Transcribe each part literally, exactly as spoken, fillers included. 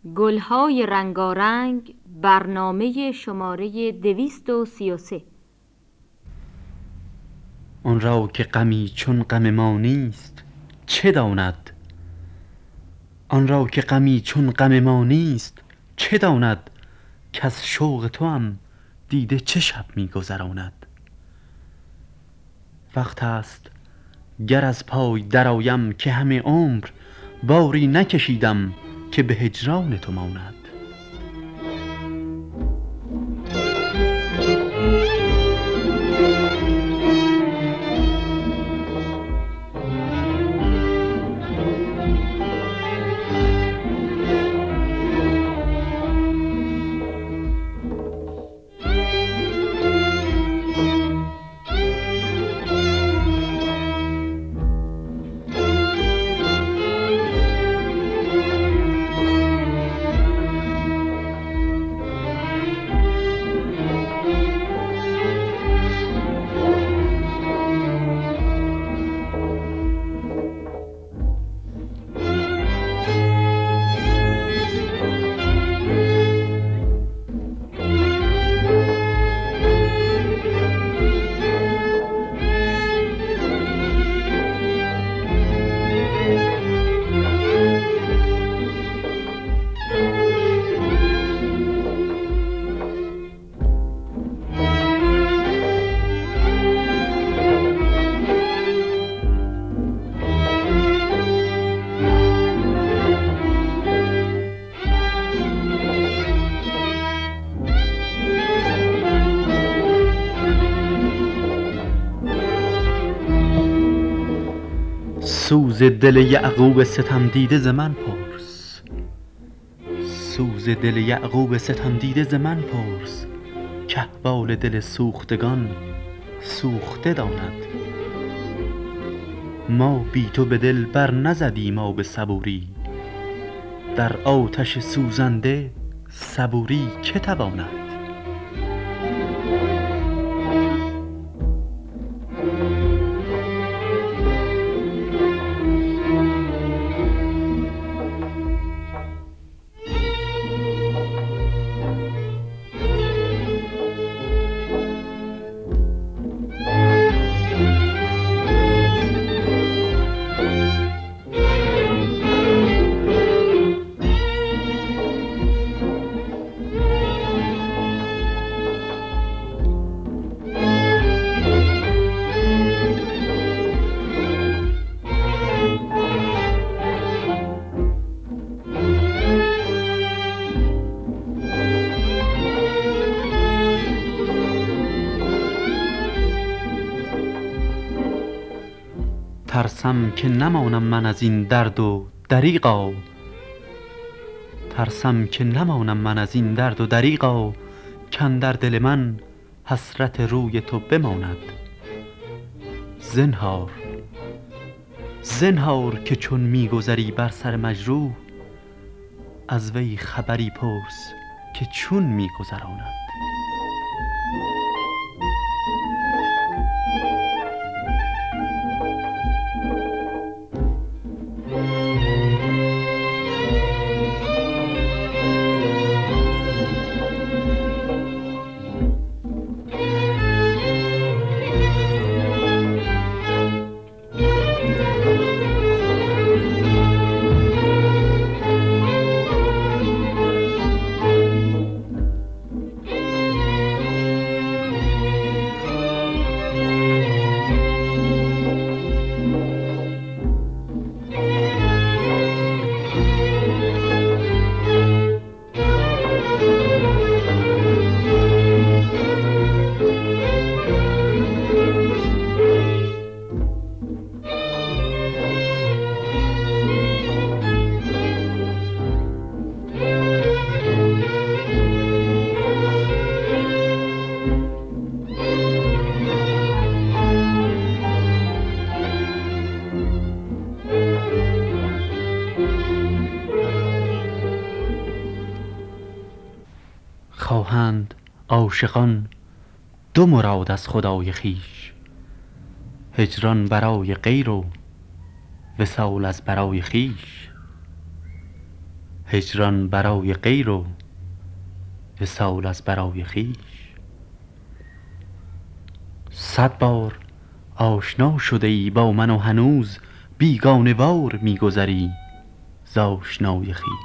گلهای رنگارنگ، برنامه شماره دویست و سی و سه. آن را که غمی چون غم ما نیست چه داند؟ آن را که غمی چون غم ما نیست چه داند؟ کز شوق تو هم دیده چه شب می گذراند؟ وقت است گر از پای درآیم که همه عمر باری نکشیدم که به هجران تو ماند. سوز دل یعقوب ستم دیده ز من پرس، سوز دل یعقوب ستم دیده ز من پرس، که احوال دل سوختگان سوخته داند. ما بی تو به دل بر نزدیم آب صبوری، در آتش سوزنده صبوری که تواند؟ ترسم که نمانم من از این درد و دریغا، ترسم که نمانم من از این درد و دریغا، کاندر دل من حسرت روی تو بماند. زنهار زنهار که چون میگذری بر سر مجروح، از وی خبری پرس که چون میگذراند. خواهند عاشقان دو مراد از خدای خویش، هجران برای غیر و وصال از برای خویش. هجران برای غیر و وصال از برای خویش. صد بار آشنا شده ای با من و هنوز بیگانه وار می‌گذری ز آشنای خویش.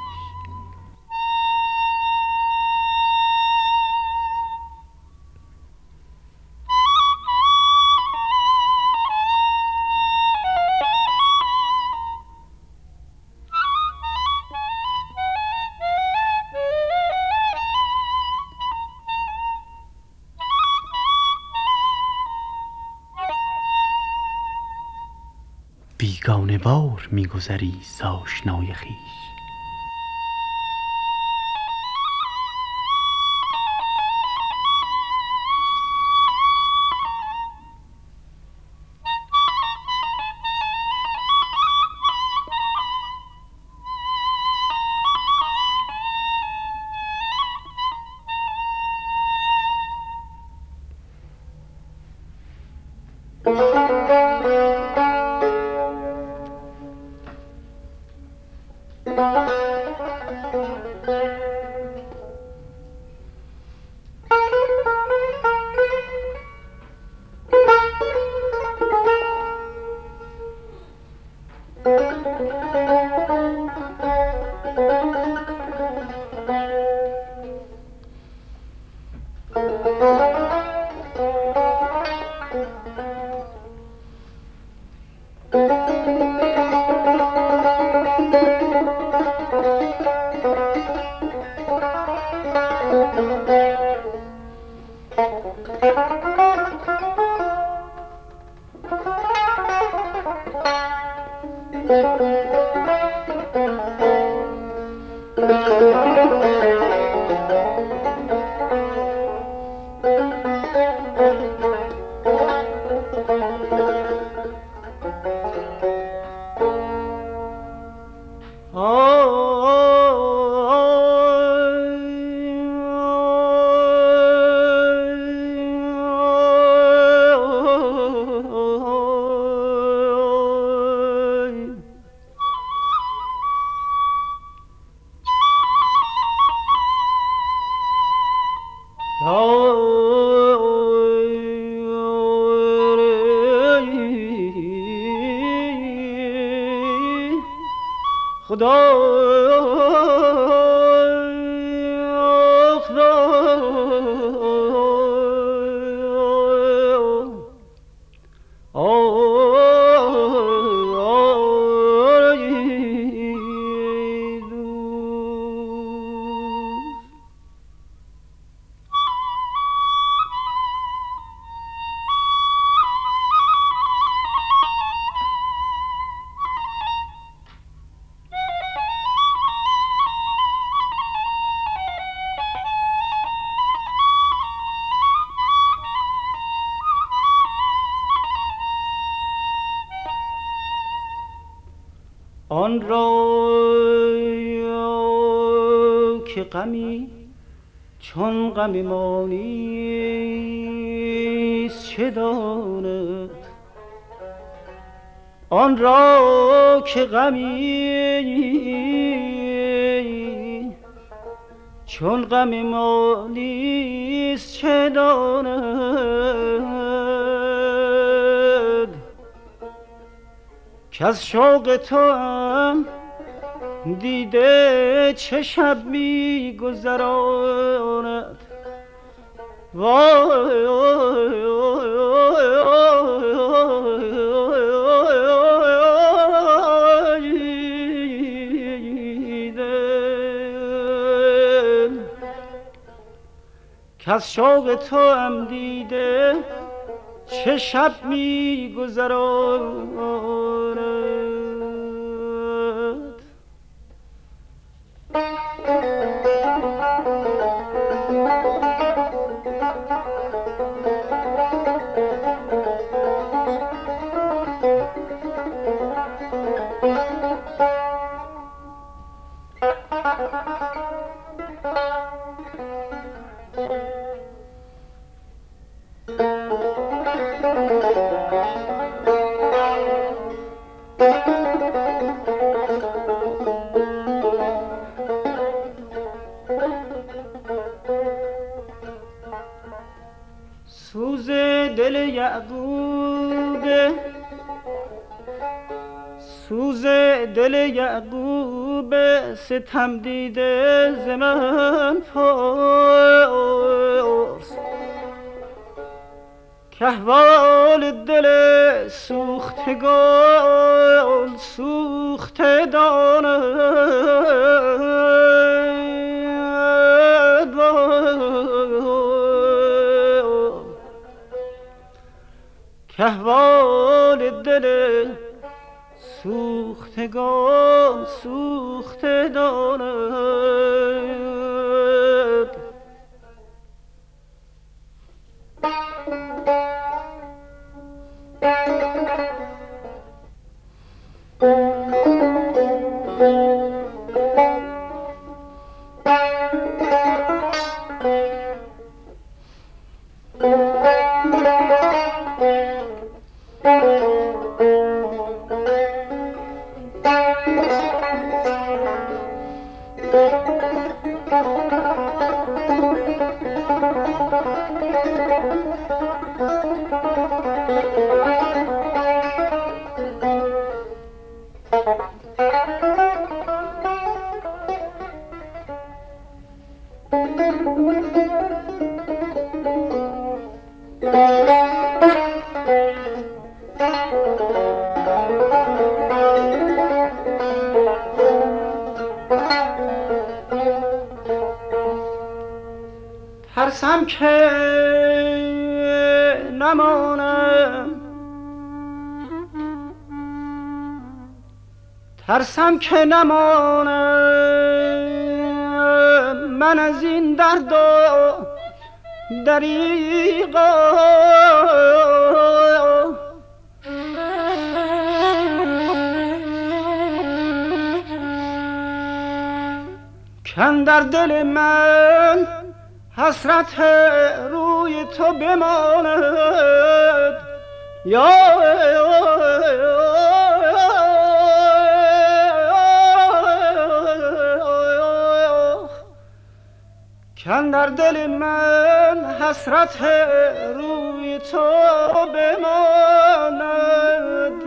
بیگانه وار می‌گذری ز آشنای خویش. آن را که غمی چون غم ما نیست چه داند، آن را که غمی چون غم ما نیست چه داند، که از شوق تو هم دیده چه شب می گذراند. وای دل، که از شوق تو هم دیده چه شب می گذراند. سوز دل یعقوب، سوز دل یعقوب ستم دیده ز من پرس، که احوال دل سوختگان سوخته داند، که احوال دل سوختگان سوخته داند. ترسم که نمانم، ترسم که نمانم من از این درد و دریغا، کن در دل من حسرت روی تو بماند، یا کن در دل من حسرت روی تو بماند،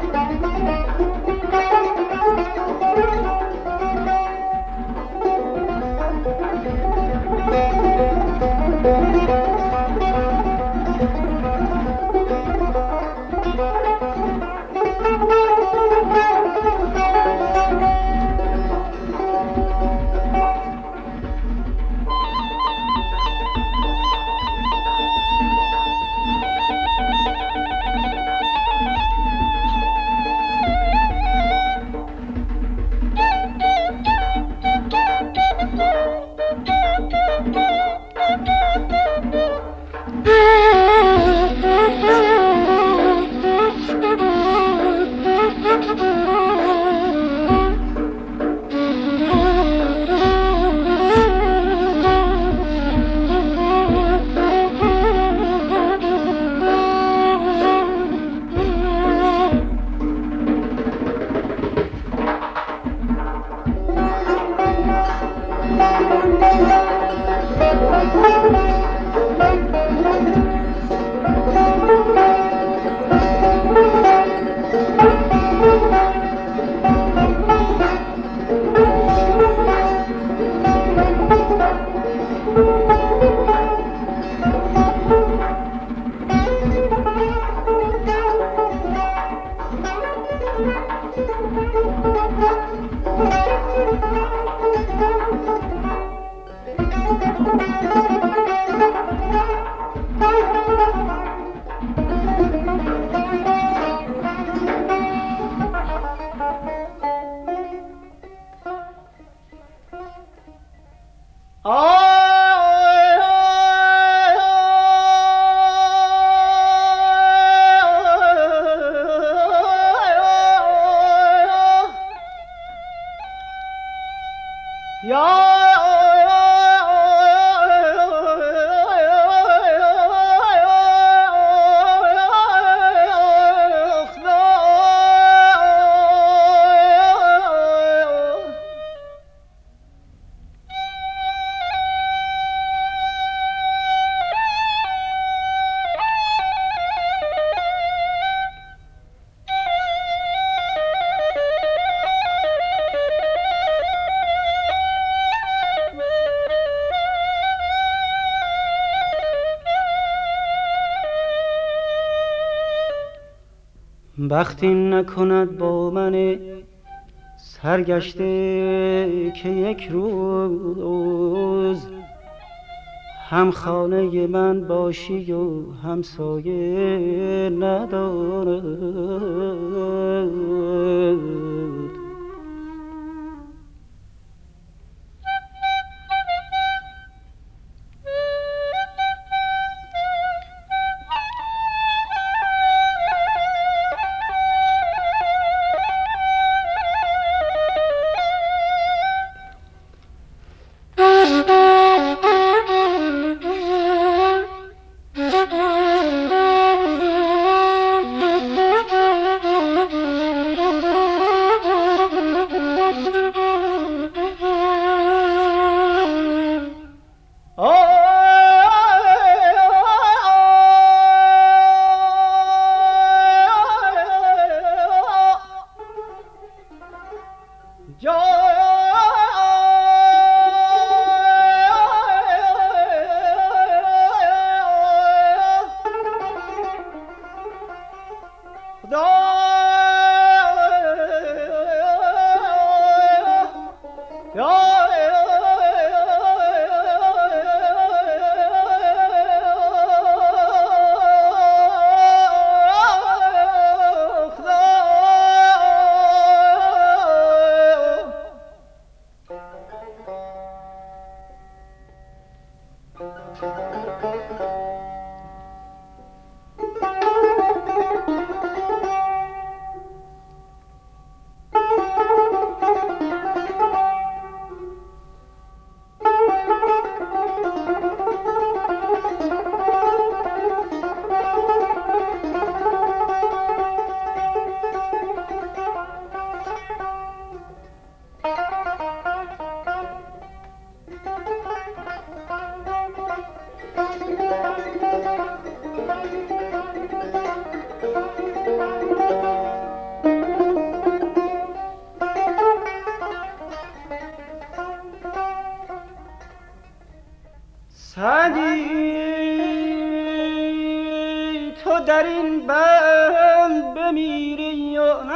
بختی نکند با من سرگشته که یک روز هم خانه من باشی و همسایه ندارد.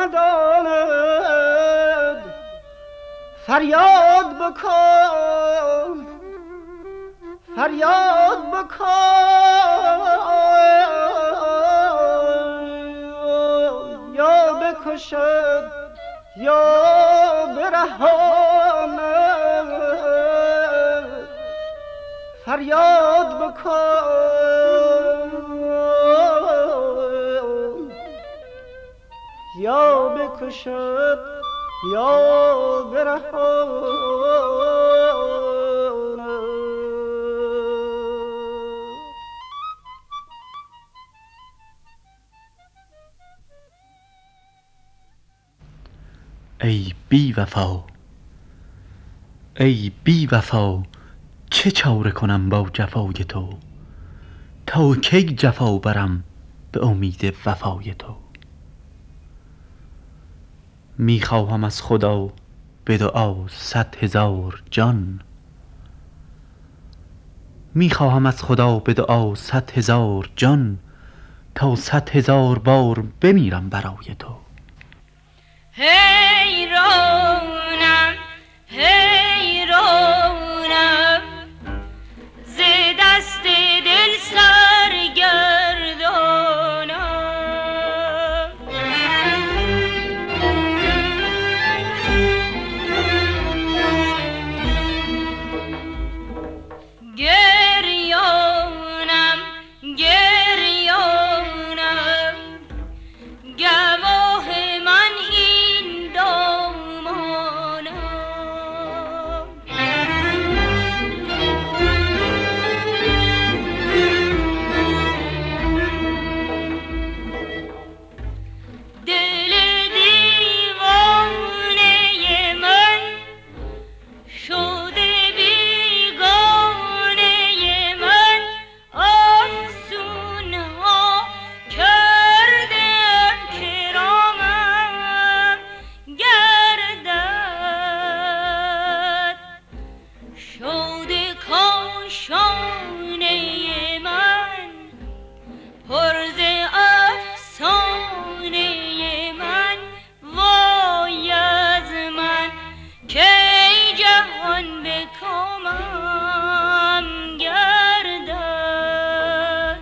نداند فریاد بکن فریاد بکن یا بکشد یا برهاند فریاد بکن یا بکشد یا برهاند. ای بی وفا ای بی وفا چه چاره کنم با جفای تو، تا کی جفا برم به امید وفای تو. می خواهم از خدا به دعا صد هزار جان، می خواهم از خدا به دعا صد هزار جان، تا صد هزار بار بمیرم برای تو. حیرانم حیرانم ز دست دل سرگردانم، گریانم گریانم گواه من این دامانم. دل دیوانه من شده بیگانه من، افسونها کرده کرامم گردد، شده کاشانه من پر ز افسانه من. وای از من که جهان به کامم گردد.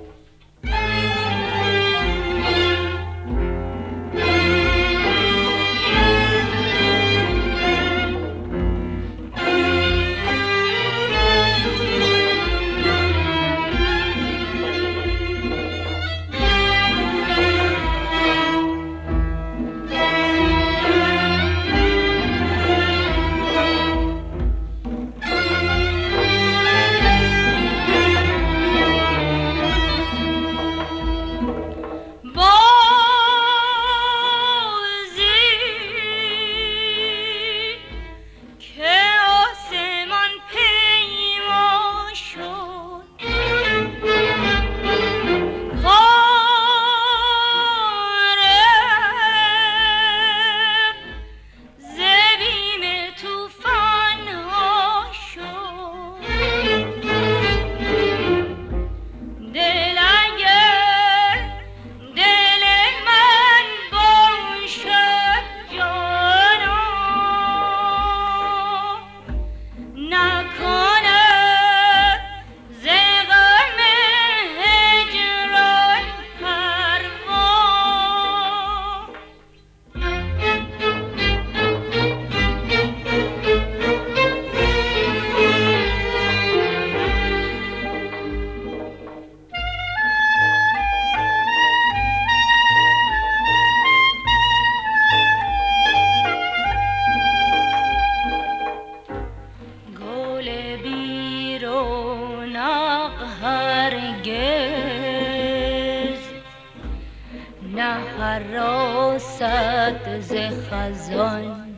حراست ز خزان،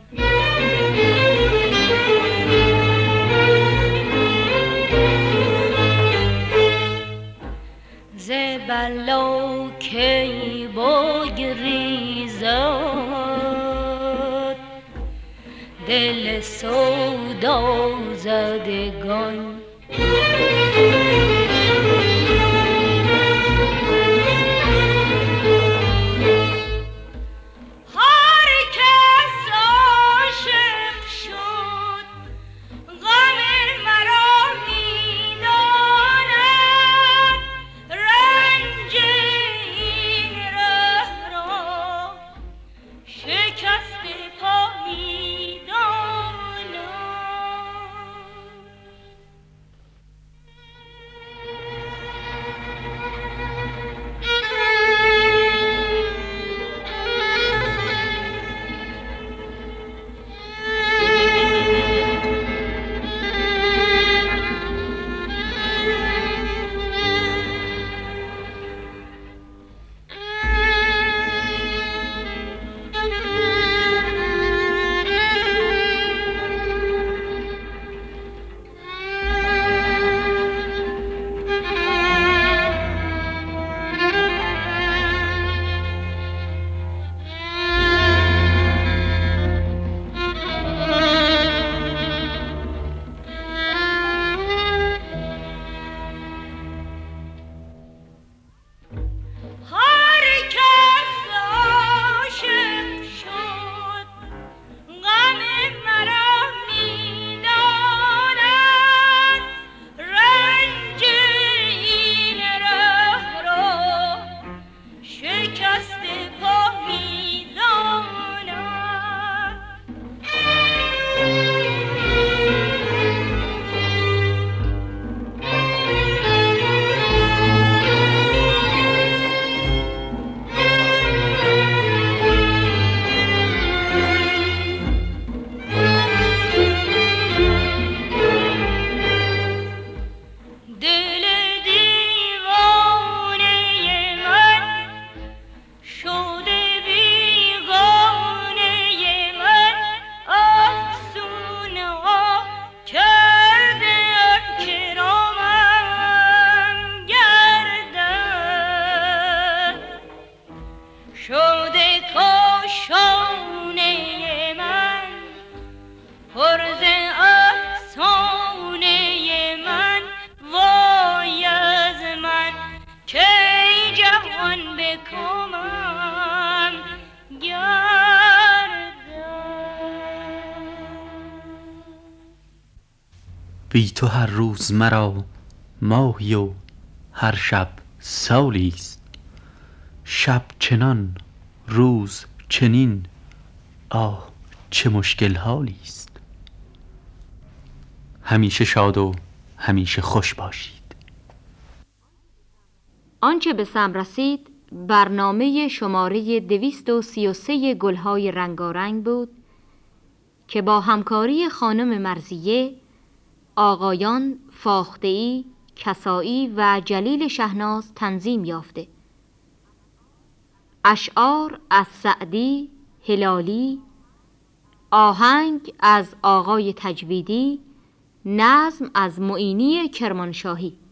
ز بلا کی بگریزد دل سودا زدگان. ای بی تو هر روز مرا ماهی و هر شب سالیست. شب چنان روز چنین، آه چه مشکل حالیست. همیشه شاد و همیشه خوش باشید. آنچه به سم رسید برنامه شماره دویست و سی و سه گلهای رنگارنگ بود که با همکاری خانم مرضیه، آقایان فاخته‌ای، کسایی و جلیل شهناز تنظیم یافته. اشعار از سعدی، هلالی، آهنگ از آقای تجویدی، نظم از معینی کرمانشاهی.